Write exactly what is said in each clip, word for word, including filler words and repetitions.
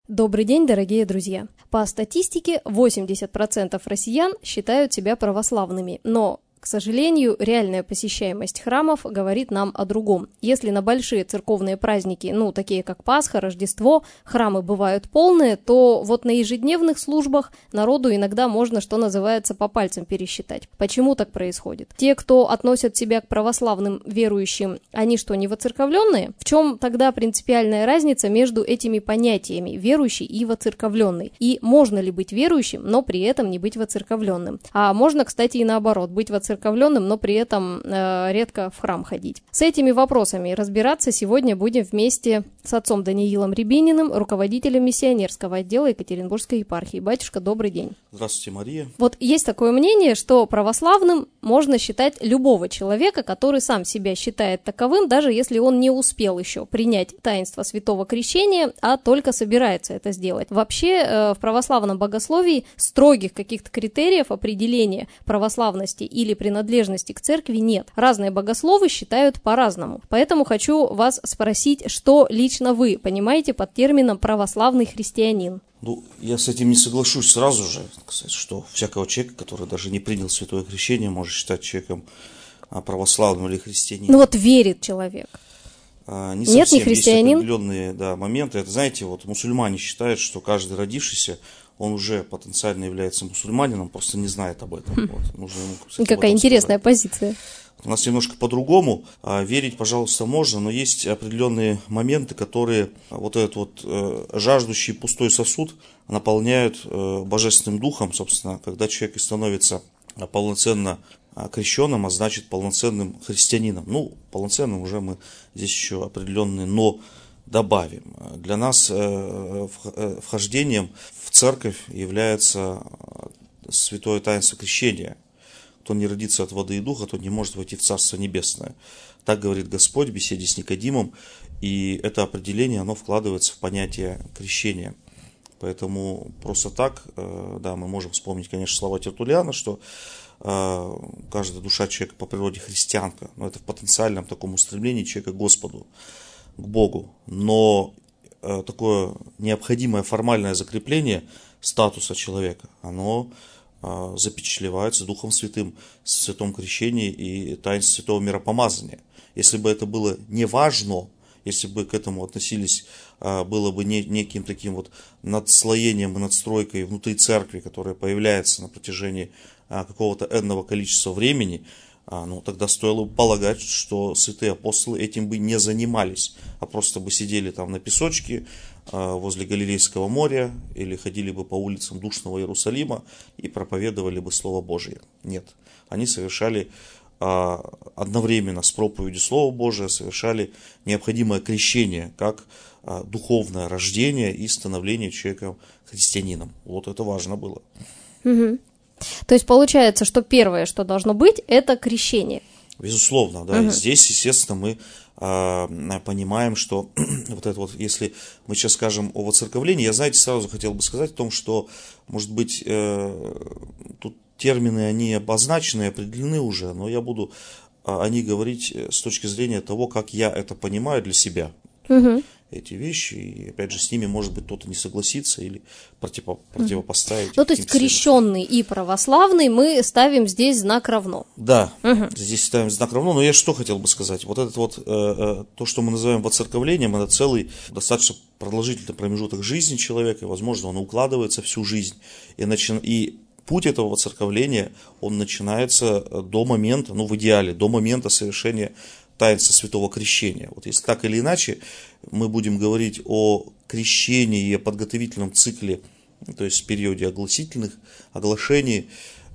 Добрый день, дорогие друзья! По статистике, восемьдесят процентов россиян считают себя православными, но, к сожалению, реальная посещаемость храмов говорит нам о другом. Если на большие церковные праздники, ну, такие как Пасха, Рождество, храмы бывают полные, то вот на ежедневных службах народу иногда можно, что называется, по пальцам пересчитать. Почему так происходит? Те, кто относят себя к православным верующим, они что, не воцерковленные? В чем тогда принципиальная разница между этими понятиями верующий и воцерковленный? И можно ли быть верующим, но при этом не быть воцерковленным? А можно, кстати, и наоборот, быть воцерковленным, но при этом э, редко в храм ходить. С этими вопросами разбираться сегодня будем вместе с отцом Даниилом Рябининым, руководителем миссионерского отдела Екатеринбургской епархии. Батюшка, добрый день. Здравствуйте, Мария. Вот есть такое мнение, что православным можно считать любого человека, который сам себя считает таковым, даже если он не успел еще принять таинство Святого Крещения, а только собирается это сделать. Вообще э, в православном богословии строгих каких-то критериев определения православности или принадлежности к церкви нет. Разные богословы считают по-разному. Поэтому хочу вас спросить, что лично вы понимаете под термином «православный христианин». Ну, я с этим не соглашусь сразу же, сказать, что всякого человека, который даже не принял Святое Крещение, может считать человеком православным или христианином. Ну вот верит человек. А, не Нет, совсем. не христианин? Есть определенные да, моменты. Это, знаете, вот мусульмане считают, что каждый родившийся, он уже потенциально является мусульманином, просто не знает об этом. Хм. Вот. Нужно ему, кстати, Какая интересная сказать. Позиция. У нас немножко по-другому. Верить, пожалуйста, можно, но есть определенные моменты, которые вот этот вот э, жаждущий пустой сосуд наполняют э, божественным духом, собственно, когда человек становится полноценно крещенным, а значит полноценным христианином. Ну, полноценным уже мы здесь еще определенные «но» добавим. Для нас э, вхождением в церковь является святое таинство крещения. Кто не родится от воды и духа, тот не может войти в Царство Небесное. Так говорит Господь в беседе с Никодимом, и это определение, оно вкладывается в понятие крещения. Поэтому просто так, да, мы можем вспомнить, конечно, слова Тертуллиана, что каждая душа человека по природе христианка, но это в потенциальном таком устремлении человека к Господу, к Богу. Но такое необходимое формальное закрепление статуса человека, оно запечатлевается Духом Святым в Святом Крещении и таинстве Святого Миропомазания. Если бы это было не важно, если бы к этому относились, было бы не, неким таким вот надслоением и надстройкой внутри церкви, которая появляется на протяжении какого-то энного количества времени, ну, тогда стоило бы полагать, что святые апостолы этим бы не занимались, а просто бы сидели там на песочке возле Галилейского моря или ходили бы по улицам душного Иерусалима и проповедовали бы Слово Божие. Нет, они совершали одновременно с проповедью Слова Божия, совершали необходимое крещение, как духовное рождение и становление человека христианином. Вот это важно было. Угу. То есть получается, что первое, что должно быть, это крещение. Безусловно, да. Угу. И здесь, естественно, мы э, понимаем, что вот это вот, если мы сейчас скажем о воцерковлении, я, знаете, сразу хотел бы сказать о том, что, может быть, э, тут термины, они обозначены, определены уже, но я буду о, о них говорить с точки зрения того, как я это понимаю для себя. Угу. Эти вещи, и опять же с ними, может быть, кто-то не согласится или противо, противопоставить. Ну, то есть крещенный и православный мы ставим здесь знак равно. Да, угу. Здесь ставим знак равно, но я что хотел бы сказать. Вот это вот, э, э, то, что мы называем воцерковлением, это целый достаточно продолжительный промежуток жизни человека, и, возможно, он укладывается всю жизнь. И, начи... и путь этого воцерковления, он начинается до момента, ну, в идеале, до момента совершения таинства Святого Крещения. Вот если так или иначе мы будем говорить о крещении и о подготовительном цикле, то есть в периоде огласительных оглашений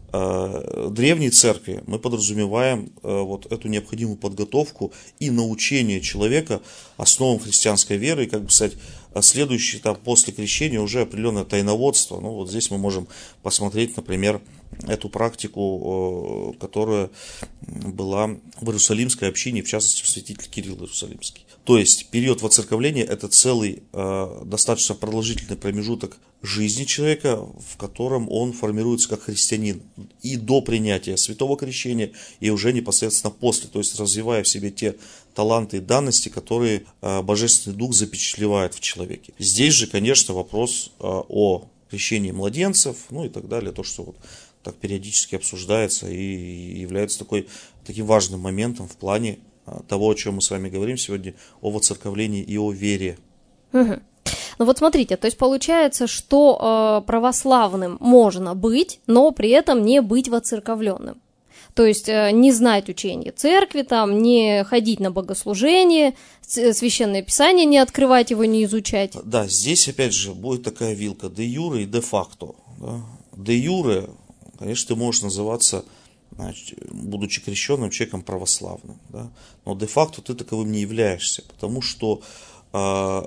э, древней церкви, мы подразумеваем э, вот эту необходимую подготовку и научение человека основам христианской веры, и, как бы сказать, следующий этап после крещения уже определенное тайноводство. Ну вот здесь мы можем посмотреть, например, эту практику, которая была в Иерусалимской общине, в частности, в святитель Кирилл Иерусалимский. То есть период воцерковления – это целый достаточно продолжительный промежуток жизни человека, в котором он формируется как христианин и до принятия святого крещения, и уже непосредственно после, то есть развивая в себе те таланты и данности, которые Божественный Дух запечатлевает в человеке. Здесь же, конечно, вопрос о крещении младенцев, ну и так далее, то, что вот так периодически обсуждается и является такой, таким важным моментом в плане того, о чем мы с вами говорим сегодня, о воцерковлении и о вере. Угу. Ну вот смотрите, то есть получается, что э, православным можно быть, но при этом не быть воцерковленным. То есть э, не знать учения церкви, там, не ходить на богослужение, священное писание не открывать его, не изучать. Да, здесь опять же будет такая вилка де юре и де факто. Да? Де юре, конечно, ты можешь называться, значит, будучи крещенным, человеком православным, да? Но де-факто ты таковым не являешься, потому что э,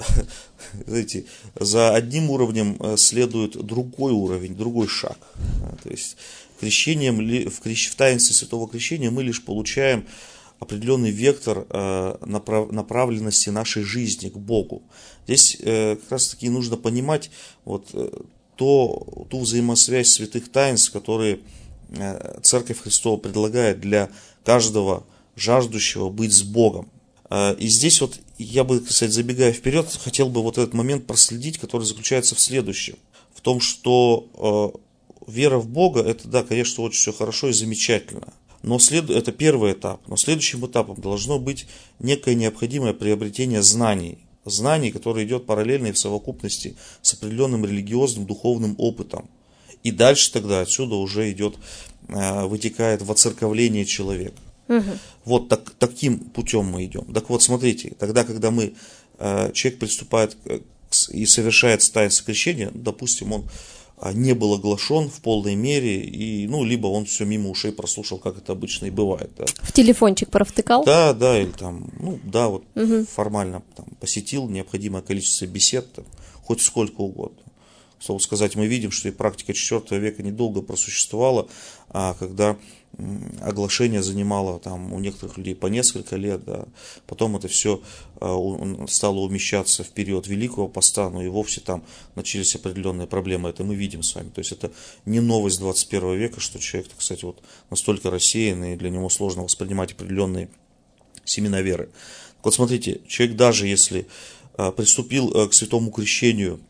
знаете, за одним уровнем следует другой уровень, другой шаг. Да? То есть крещением, в, крещ, в таинстве Святого Крещения мы лишь получаем определенный вектор э, направ, направленности нашей жизни к Богу. Здесь э, как раз таки нужно понимать вот, э, то, ту взаимосвязь святых таинств, которые э, Церковь Христова предлагает для каждого жаждущего быть с Богом. Э, и здесь вот я бы, кстати, забегая вперед, хотел бы вот этот момент проследить, который заключается в следующем. В том, что э, вера в Бога, это, да, конечно, очень все хорошо и замечательно. Но след... это первый этап. Но следующим этапом должно быть некое необходимое приобретение знаний. Знаний, которое идет параллельно и в совокупности с определенным религиозным, духовным опытом. И дальше тогда отсюда уже идет, вытекает воцерковление человека. Угу. Вот так, таким путем мы идем. Так вот, смотрите, тогда, когда мы, человек приступает и совершает таинство крещения, допустим, он не был оглашен в полной мере, и, ну, либо он все мимо ушей прослушал, как это обычно и бывает. Да. В телефончик провтыкал? Да, да, или там, ну, да, вот угу. формально там, посетил необходимое количество бесед, там, хоть сколько угодно. К слову сказать, мы видим, что и практика четвёртого века недолго просуществовала, а когда оглашение занимало там, у некоторых людей по несколько лет, да. Потом это все стало умещаться в период Великого Поста, но и вовсе там начались определенные проблемы, это мы видим с вами. То есть это не новость двадцать первого века, что человек, кстати, вот настолько рассеянный, и для него сложно воспринимать определенные семена веры. Вот смотрите, человек даже если приступил к святому крещению,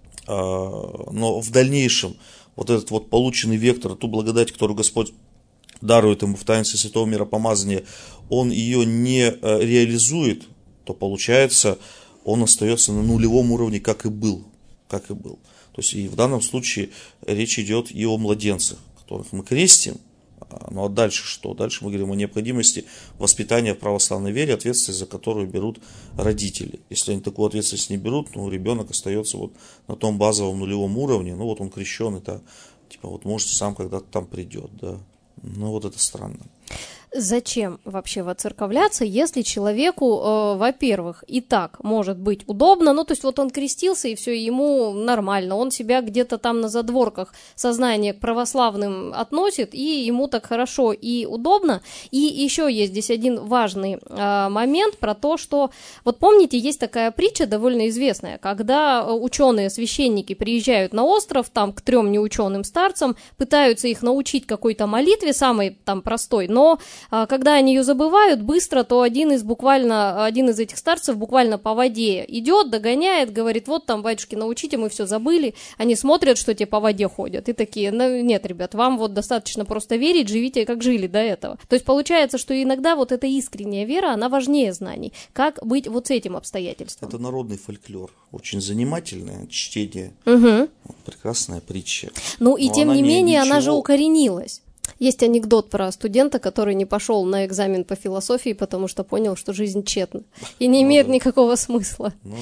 но в дальнейшем вот этот вот полученный вектор, ту благодать, которую Господь дарует ему в таинстве святого миропомазания, он ее не реализует, то получается, он остается на нулевом уровне, как и был. Как и был. То есть и в данном случае речь идет и о младенцах, которых мы крестим. Ну а дальше что? Дальше мы говорим о необходимости воспитания в православной вере, ответственность за которую берут родители. Если они такую ответственность не берут, ну ребенок остается вот на том базовом нулевом уровне, ну вот он крещен, это типа вот может сам когда-то там придет, да. Ну вот это странно. Зачем вообще воцерковляться, если человеку, э, во-первых, и так может быть удобно, ну то есть вот он крестился и все, ему нормально, он себя где-то там на задворках сознания к православным относит, и ему так хорошо и удобно. И еще есть здесь один важный э, момент про то, что, вот помните, есть такая притча довольно известная, когда ученые, священники приезжают на остров, там к трем неученым старцам, пытаются их научить какой-то молитве, самой там простой, но когда они ее забывают быстро, то один из буквально, один из этих старцев буквально по воде идет, догоняет, говорит, вот там, батюшки, научите, мы все забыли. Они смотрят, что те по воде ходят, и такие, ну, нет, ребят, вам вот достаточно просто верить, живите, как жили до этого. То есть получается, что иногда вот эта искренняя вера, она важнее знаний. Как быть вот с этим обстоятельством? Это народный фольклор, очень занимательное чтение, угу. прекрасная притча. Ну и Но тем не менее, ничего... она же укоренилась. Есть анекдот про студента, который не пошел на экзамен по философии, потому что понял, что жизнь тчетна и не имеет ну, да. никакого смысла. Ну.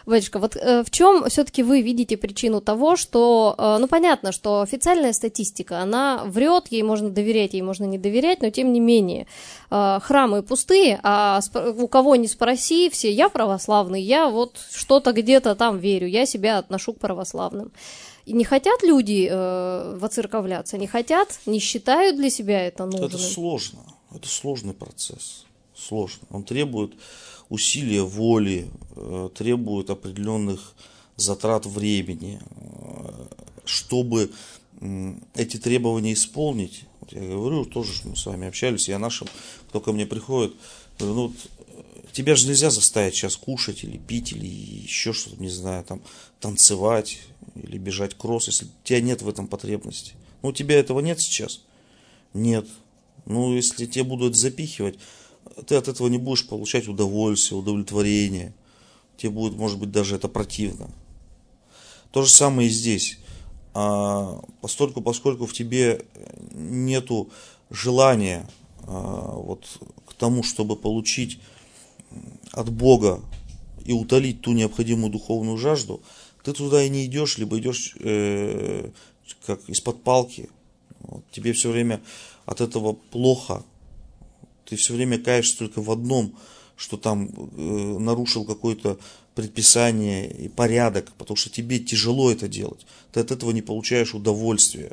Батюшка, вот э, в чем все-таки вы видите причину того, что, э, ну понятно, что официальная статистика, она врет, ей можно доверять, ей можно не доверять, но тем не менее э, храмы пустые, а сп- у кого ни спроси, все, я православный, я вот что-то где-то там верю, я себя отношу к православным. И не хотят люди э, воцерковляться, не хотят, не считают для себя это нужным. Это сложно, это сложный процесс, сложно. Он требует усилия воли, э, требует определенных затрат времени. Э, чтобы э, эти требования исполнить, вот я говорю, тоже мы с вами общались, я нашим, кто ко мне приходит, говорю, ну вот, тебя же нельзя заставить сейчас кушать или пить, или еще что-то, не знаю, там, танцевать, или бежать кросс, если у тебя нет в этом потребности. Ну, у тебя этого нет сейчас? Нет. Ну, если тебе будут запихивать, ты от этого не будешь получать удовольствие, удовлетворение. Тебе будет, может быть, даже это противно. То же самое и здесь. А, постольку, поскольку в тебе нету желания а, вот, к тому, чтобы получить от Бога и утолить ту необходимую духовную жажду, ты туда и не идешь, либо идешь э, как из-под палки. Вот. Тебе все время от этого плохо. Ты все время каешься только в одном, что там э, нарушил какое-то предписание и порядок, потому что тебе тяжело это делать. Ты от этого не получаешь удовольствия.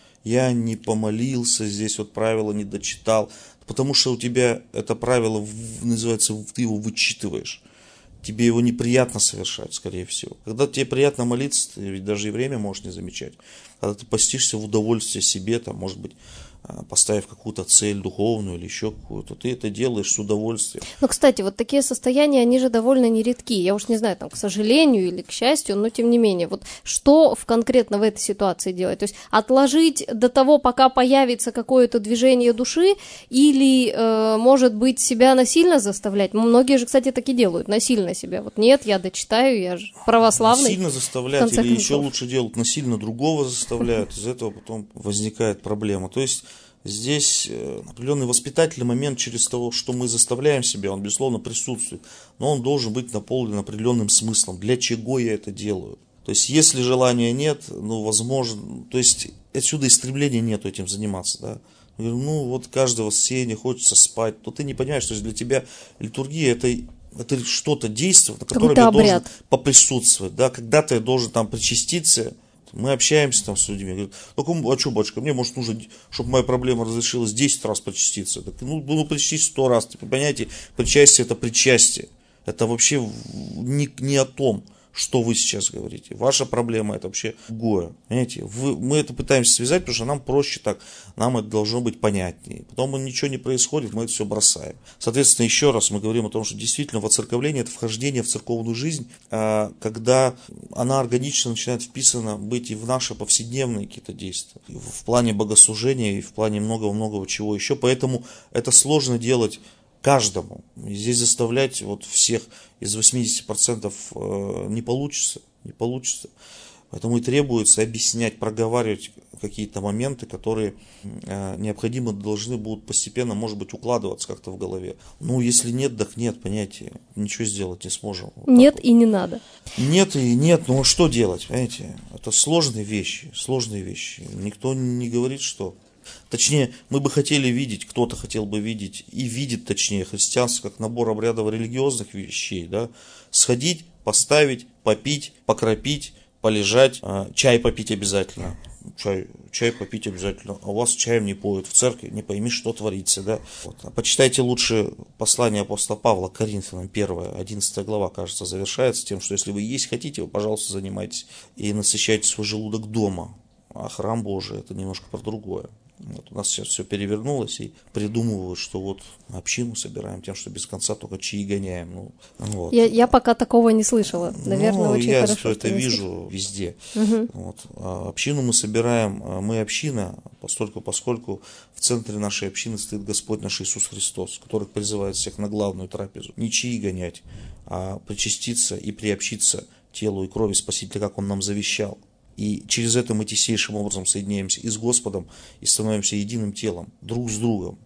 Я не помолился, здесь вот правило не дочитал, потому что у тебя это правило называется, ты его вычитываешь. Тебе его неприятно совершать, скорее всего. Когда тебе приятно молиться, ты ведь даже и время можешь не замечать. Когда ты постишься в удовольствие себе, там, может быть, поставив какую-то цель духовную или еще какую-то, ты это делаешь с удовольствием. Ну, кстати, вот такие состояния, они же довольно нередки. Я уж не знаю, там, к сожалению или к счастью, но тем не менее, вот что в конкретно в этой ситуации делать? То есть отложить до того, пока появится какое-то движение души, или, э, может быть, себя насильно заставлять? Многие же, кстати, так и делают, насильно себя. Вот нет, я дочитаю, я же православный. Насильно заставлять, или концов. Еще лучше делать, насильно другого заставляют, из этого потом возникает проблема. То есть здесь определенный воспитательный момент через то, что мы заставляем себя, он, безусловно, присутствует, но он должен быть наполнен определенным смыслом. Для чего я это делаю? То есть, если желания нет, ну, возможно, то есть, отсюда и стремления нету этим заниматься, да. Я говорю, ну, вот каждого воскресенья хочется спать, то ты не понимаешь, что для тебя литургия это, это что-то действие, на котором я должен поприсутствовать, да, когда-то я должен там причаститься. Мы общаемся там с людьми, говорят, ну, а что, батюшка, мне, может, нужно, чтобы моя проблема разрешилась десять раз причаститься. Так, ну, ну, причастись сто раз. Вы понимаете, причастие это причастие. Это вообще не, не о том, что вы сейчас говорите. Ваша проблема это вообще другое. Понимаете, вы, мы это пытаемся связать, потому что нам проще так, нам это должно быть понятнее. Потом ничего не происходит, мы это все бросаем. Соответственно, еще раз мы говорим о том, что действительно воцерковление это вхождение в церковную жизнь, когда она органично начинает вписана быть и в наши повседневные какие-то действия. И в плане богослужения, и в плане многого-многого чего еще. Поэтому это сложно делать каждому. И здесь заставлять вот всех из восемьдесят процентов не получится, не получится. Поэтому и требуется объяснять, проговаривать какие-то моменты, которые необходимо должны будут постепенно, может быть, укладываться как-то в голове. Ну, если нет, так нет, понимаете, ничего сделать не сможем. Вот нет вот. И не надо. Нет и нет, ну что делать, понимаете? Это сложные вещи, сложные вещи. Никто не говорит, что... Точнее, мы бы хотели видеть, кто-то хотел бы видеть, и видит, точнее, христианство как набор обрядово-религиозных вещей, да, сходить, поставить, попить, покропить, полежать, чай попить обязательно, чай, чай попить обязательно, а у вас чаем не поют в церкви, не пойми, что творится, да. Вот. Почитайте лучше послание апостола Павла к Коринфянам, первая, одиннадцатая глава, кажется, завершается тем, что если вы есть хотите, вы, пожалуйста, занимайтесь и насыщайте свой желудок дома, а храм Божий это немножко про другое. Вот у нас сейчас все перевернулось и придумывают, что вот общину собираем тем, что без конца только чаи гоняем. Ну, вот. я, я пока такого не слышала. Наверное, ну, очень я хорошо. Я это вижу везде. Угу. Вот. А общину мы собираем, мы община, постольку, поскольку в центре нашей общины стоит Господь наш Иисус Христос, который призывает всех на главную трапезу. Не чаи гонять, а причаститься и приобщиться телу и крови Спасителя, как Он нам завещал. И через это мы тесейшим образом соединяемся и с Господом, и становимся единым телом, друг с другом.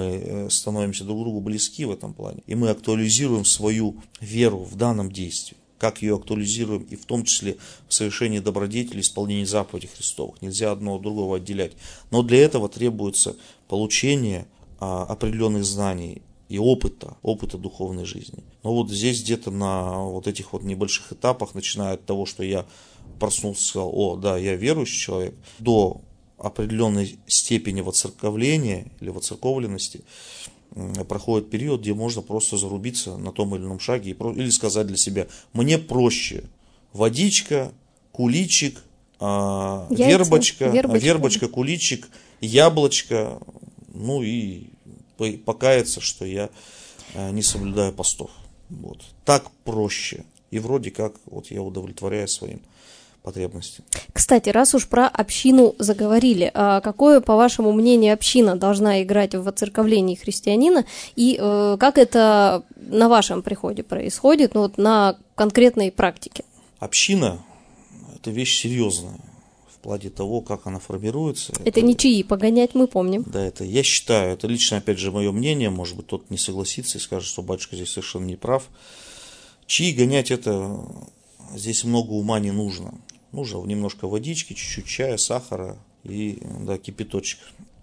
Мы становимся друг другу близки в этом плане. И мы актуализируем свою веру в данном действии. как ее актуализируем, и в том числе в совершении добродетелей, исполнении заповедей Христовых. Нельзя одно от другого отделять. Но для этого требуется получение а, определенных знаний и опыта, опыта духовной жизни. Но вот здесь где-то на вот этих вот небольших этапах, начиная от того, что я проснулся и сказал: о, да, я верующий человек, до определенной степени воцерковления или воцерковленности, проходит период, где можно просто зарубиться на том или ином шаге или сказать для себя: мне проще водичка, куличик, Яйца, вербочка, вербочка, вербочка, куличик, яблочко, ну и покаяться, что я не соблюдаю постов. Вот. Так проще. И вроде как вот я удовлетворяю своим потребностям. Кстати, раз уж про общину заговорили, а какое, по вашему мнению, община должна играть в воцерковлении христианина, и э, как это на вашем приходе происходит, ну, вот на конкретной практике? Община – это вещь серьезная в плане того, как она формируется. Это, это ничьи, погонять мы помним. Да, это я считаю, это лично, опять же, мое мнение, может быть, тот не согласится и скажет, что батюшка здесь совершенно не прав. Чьи гонять, это здесь много ума не нужно. Нужно немножко водички, чуть-чуть чая, сахара и, да, кипяточек.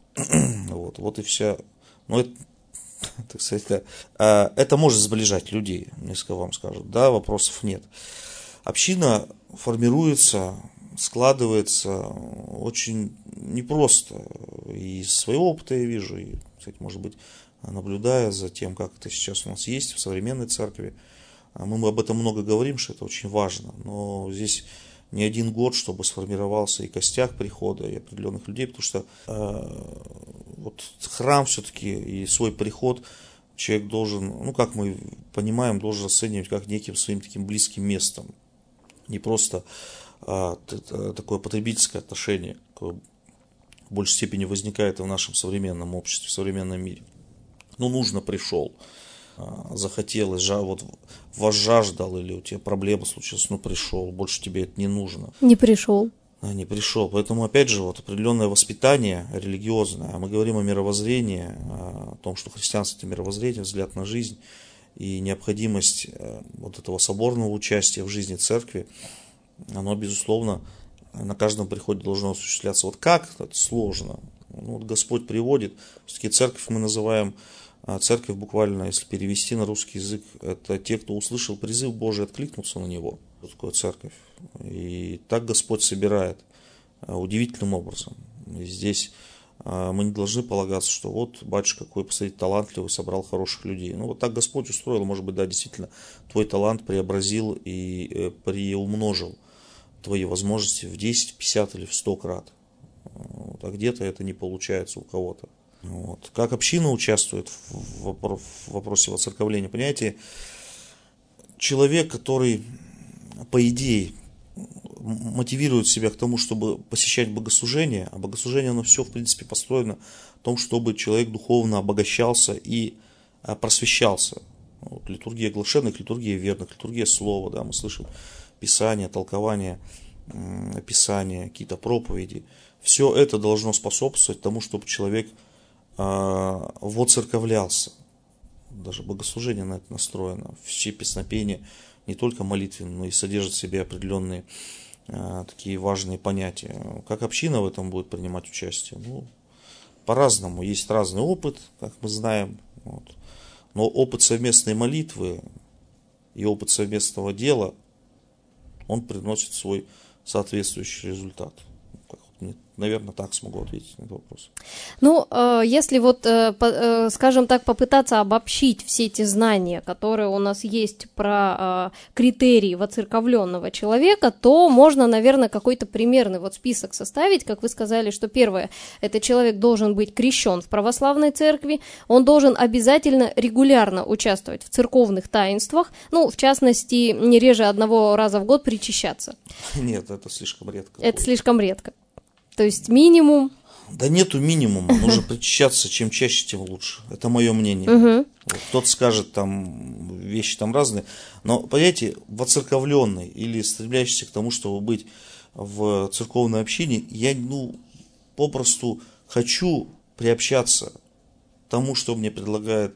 вот, вот и вся. Но это, так сказать, да, это может сближать людей, несколько вам скажут. Да, вопросов нет. Община формируется, складывается очень непросто. И из своего опыта я вижу, и, кстати, может быть, наблюдая за тем, как это сейчас у нас есть в современной церкви, мы об этом много говорим, что это очень важно. Но здесь не один год, чтобы сформировался и костяк прихода, и определенных людей, потому что э, вот храм все-таки и свой приход человек должен, ну как мы понимаем, должен оценивать как неким своим таким близким местом. Не просто э, такое потребительское отношение, какое в большей степени возникает и в нашем современном обществе, в современном мире. Ну, нужно, пришел. Захотелось, вот возжаждал, или у тебя проблема случилась, ну пришел, больше тебе это не нужно. Не пришел. А, не пришел. Поэтому, опять же, вот определенное воспитание религиозное, а мы говорим о мировоззрении, о том, что христианство – это мировоззрение, взгляд на жизнь и необходимость вот этого соборного участия в жизни церкви, оно, безусловно, на каждом приходе должно осуществляться. Вот как? Это сложно. Ну, вот Господь приводит, все-таки церковь мы называем. Церковь буквально, если перевести на русский язык, это те, кто услышал призыв Божий, откликнулся на него. Что такое церковь? И так Господь собирает удивительным образом. И здесь мы не должны полагаться, что вот батюшка какой, посмотрите, талантливый, собрал хороших людей. Ну вот так Господь устроил, может быть, да, действительно, твой талант преобразил и приумножил твои возможности в десять, пятьдесят или в сто крат. Вот, а где-то это не получается у кого-то. Вот. Как община участвует в вопросе воцерковления? Понимаете, человек, который, по идее, мотивирует себя к тому, чтобы посещать богослужение, а богослужение, оно все, в принципе, построено на том, чтобы человек духовно обогащался и просвещался. Вот, литургия глашенных, литургия верных, литургия слова, да, мы слышим Писание, толкование Писания, какие-то проповеди. Все это должно способствовать тому, чтобы человек воцерковлялся. Даже богослужение на это настроено. Все песнопения не только молитвенные, но и содержат в себе определенные а, такие важные понятия. Как община в этом будет принимать участие? Ну, по-разному. Есть разный опыт, как мы знаем. Вот. Но опыт совместной молитвы и опыт совместного дела, он приносит свой соответствующий результат. Наверное, так смогу ответить на этот вопрос. Ну, если вот, скажем так, попытаться обобщить все эти знания, которые у нас есть про критерии воцерковленного человека, то можно, наверное, какой-то примерный вот список составить. Как вы сказали, что первое, это человек должен быть крещен в православной церкви, он должен обязательно регулярно участвовать в церковных таинствах, ну, в частности, не реже одного раза в год причащаться. Нет, это слишком редко. Это слишком редко. То есть минимум? Да нету минимума, нужно причащаться, чем чаще, тем лучше. Это мое мнение. Uh-huh. Вот, кто-то скажет, там, вещи там разные, но, понимаете, воцерковленный или стремлящийся к тому, чтобы быть в церковной общине, я, ну, попросту хочу приобщаться к тому, что мне предлагает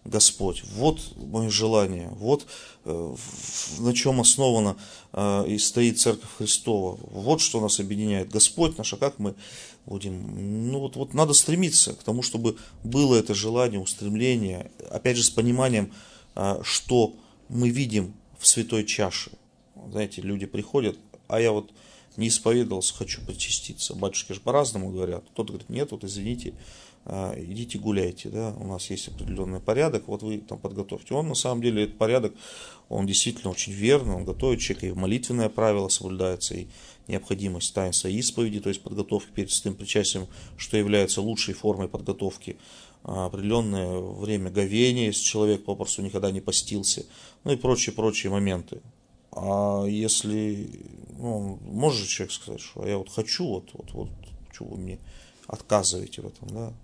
Господь, вот мое желание, вот э, на чем основана э, и стоит Церковь Христова, вот что нас объединяет, Господь наш, а как мы будем, ну вот, вот надо стремиться к тому, чтобы было это желание, устремление, опять же с пониманием, э, что мы видим в святой чаше. Знаете, люди приходят, а я вот не исповедовался, хочу причаститься. Батюшки же по-разному говорят. Кто-то говорит, нет, вот извините, идите гуляйте, да, у нас есть определенный порядок, вот вы там подготовьте. Он на самом деле, этот порядок, он действительно очень верный, он готовит человека, и молитвенное правило соблюдается, и необходимость таинства исповеди, то есть подготовки перед святым причастием, что является лучшей формой подготовки, определенное время говения, если человек попросту никогда не постился, ну и прочие-прочие моменты. А если, ну, может человек сказать, что я вот хочу, вот, вот, вот, что вы мне отказываете в этом, да?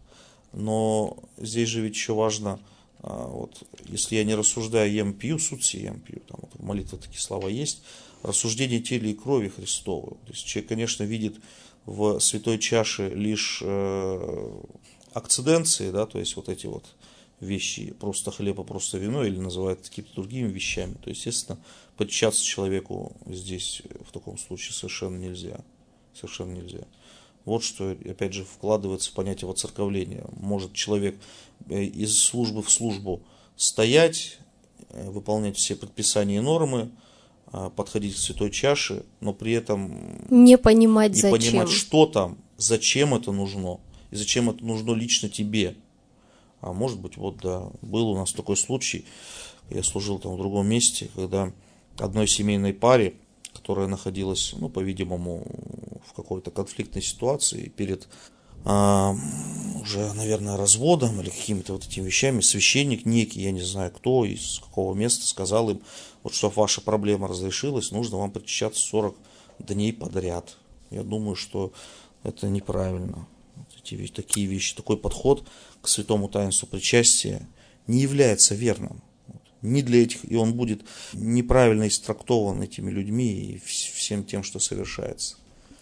Но здесь же ведь еще важно, вот, если я не рассуждаю, ем, пью, суд сей ем, пью, там вот, молитва такие слова есть, рассуждение тела и крови Христовой. То есть человек, конечно, видит в святой чаше лишь э, акциденции, да, то есть вот эти вот вещи, просто хлеба, просто вино, или называют какими-то другими вещами, то, естественно, подчаться человеку здесь в таком случае совершенно нельзя. Совершенно нельзя. Вот что, опять же, вкладывается в понятие воцерковления. Может человек из службы в службу стоять, выполнять все предписания и нормы, подходить к святой чаше, но при этом не понимать, не зачем. понимать, что там, зачем это нужно, и зачем это нужно лично тебе. А может быть, вот да, был у нас такой случай, я служил там в другом месте, когда одной семейной паре, которая находилась, ну, по-видимому, в какой-то конфликтной ситуации перед а, уже, наверное, разводом или какими-то вот этими вещами, священник некий, я не знаю кто, из какого места, сказал им, вот чтобы ваша проблема разрешилась, нужно вам причащаться сорок дней подряд. Я думаю, что это неправильно. Вот эти, такие вещи, такой подход к святому таинству причастия не является верным. Не для этих, и он будет неправильно истрактован этими людьми и всем тем, что совершается.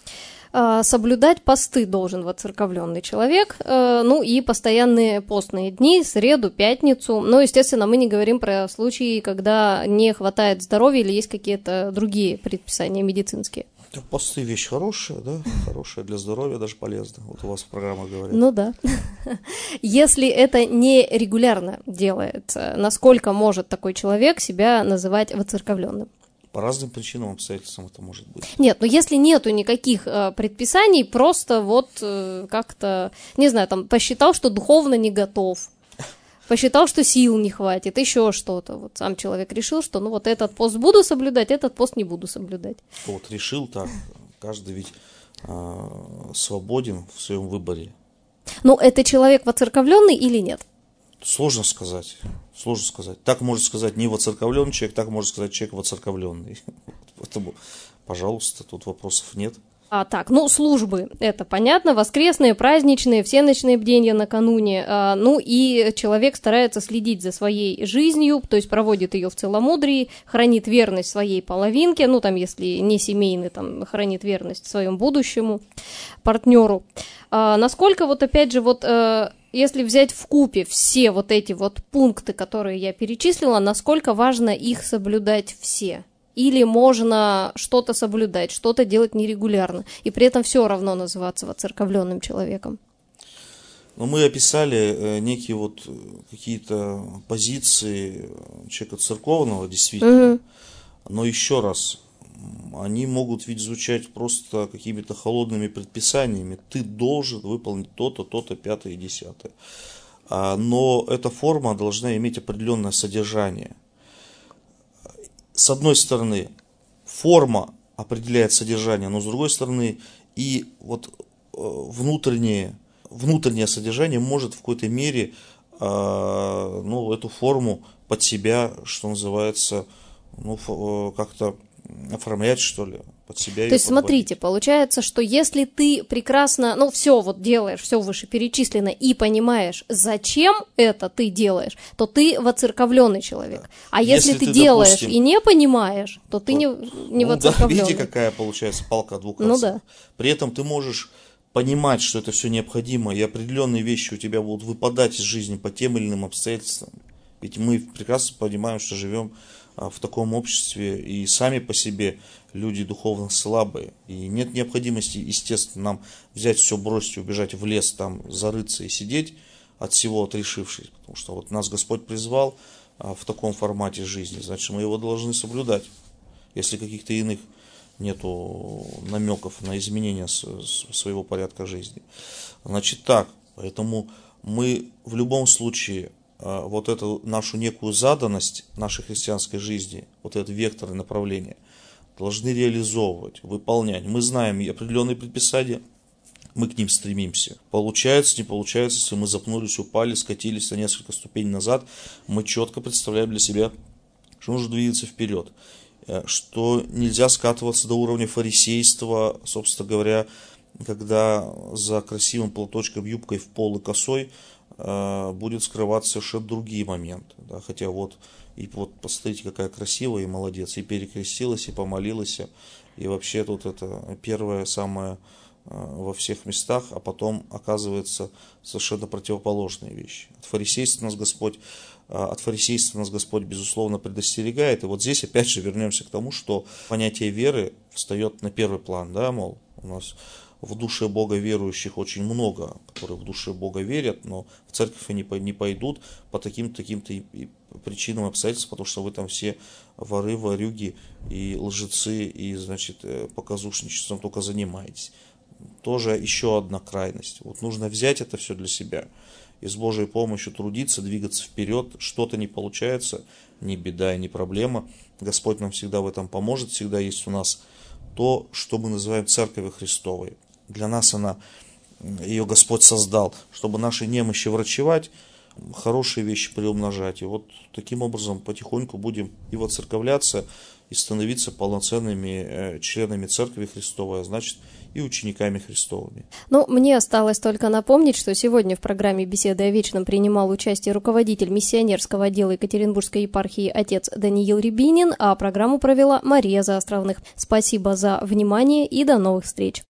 Соблюдать посты должен воцерковленный человек, ну и постоянные постные дни, среду, пятницу. Но, естественно, мы не говорим про случаи, когда не хватает здоровья или есть какие-то другие предписания медицинские. Посты вещь хорошая, да, хорошая для здоровья, даже полезно. Вот у вас в программах говорят. Ну да. Если это не регулярно делается, насколько может такой человек себя называть воцерковленным? По разным причинам, обстоятельствам это может быть. Нет, но если нету никаких э, предписаний, просто вот э, как-то, не знаю, там посчитал, что духовно не готов, посчитал, что сил не хватит, еще что-то. Вот сам человек решил, что ну вот этот пост буду соблюдать, этот пост не буду соблюдать. Вот решил так, каждый ведь э, свободен в своем выборе. Ну, это человек воцерковленный или нет? Сложно сказать, сложно сказать. Так может сказать не воцерковленный человек, так может сказать человек воцерковленный. Поэтому, пожалуйста, тут вопросов нет. А, так, ну, службы, это понятно, воскресные, праздничные, всеночные бдения накануне, а, ну, и человек старается следить за своей жизнью, то есть проводит ее в целомудрии, хранит верность своей половинке, ну, там, если не семейный, там, хранит верность своему будущему партнеру. А, насколько, вот, опять же, вот, а, если взять вкупе все вот эти вот пункты, которые я перечислила, насколько важно их соблюдать все? Или можно что-то соблюдать, что-то делать нерегулярно, и при этом все равно называться воцерковленным человеком? Но мы описали некие вот какие-то позиции человека церковного, действительно. Угу. Но еще раз, они могут ведь звучать просто какими-то холодными предписаниями. Ты должен выполнить то-то, то-то, пятое и десятое. Но эта форма должна иметь определенное содержание. С одной стороны, форма определяет содержание, но с другой стороны, и вот внутреннее, внутреннее содержание может в какой-то мере ну, эту форму под себя, что называется, ну, как-то оформлять, что ли, под себя. То есть, подводить. Смотрите, получается, что если ты прекрасно, ну, все вот делаешь, все вышеперечислено, и понимаешь, зачем это ты делаешь, то ты воцерковленный человек. А если, если ты, ты делаешь допустим, и не понимаешь, то ты то, не, не ну, воцерковленный. Да, видите, какая получается палка о двух концах. Ну да. При этом ты можешь понимать, что это все необходимо, и определенные вещи у тебя будут выпадать из жизни по тем или иным обстоятельствам. Ведь мы прекрасно понимаем, что живем в таком обществе и сами по себе люди духовно слабые. И нет необходимости, естественно, нам взять все, бросить, убежать в лес, там зарыться и сидеть от всего отрешившись. Потому что вот нас Господь призвал в таком формате жизни, значит, мы его должны соблюдать. Если каких-то иных нету намеков на изменение своего порядка жизни. Значит так, поэтому мы в любом случае вот эту нашу некую заданность нашей христианской жизни, вот этот вектор и направление, должны реализовывать, выполнять. Мы знаем определенные предписания, мы к ним стремимся. Получается, не получается, если мы запнулись, упали, скатились на несколько ступеней назад, мы четко представляем для себя, что нужно двигаться вперед, что нельзя скатываться до уровня фарисейства, собственно говоря, когда за красивым платочком, юбкой в пол и косой будет скрываться совершенно другие моменты. Да? Хотя вот, и вот посмотрите, какая красивая и молодец, и перекрестилась, и помолилась, и вообще тут это первое самое во всех местах, а потом оказывается совершенно противоположные вещи. От фарисейства нас Господь, от фарисейства нас Господь, безусловно, предостерегает. И вот здесь опять же вернемся к тому, что понятие веры встает на первый план, да, мол, у нас в душе Бога верующих очень много, которые в душе Бога верят, но в церковь они не пойдут по таким-то таким-то причинам, обстоятельствам, потому что вы там все воры, ворюги и лжецы, и, значит, показушничеством только занимаетесь. Тоже еще одна крайность. Вот нужно взять это все для себя и с Божьей помощью трудиться, двигаться вперед. Что-то не получается, не беда и не проблема. Господь нам всегда в этом поможет. Всегда есть у нас то, что мы называем Церковью Христовой. Для нас она, ее Господь создал, чтобы наши немощи врачевать, хорошие вещи приумножать. И вот таким образом потихоньку будем и воцерковляться, и становиться полноценными членами Церкви Христовой, а значит и учениками Христовыми. Ну, мне осталось только напомнить, что сегодня в программе «Беседы о вечном» принимал участие руководитель миссионерского отдела Екатеринбургской епархии отец Даниил Рябинин, а программу провела Мария Заостровных. Спасибо за внимание и до новых встреч!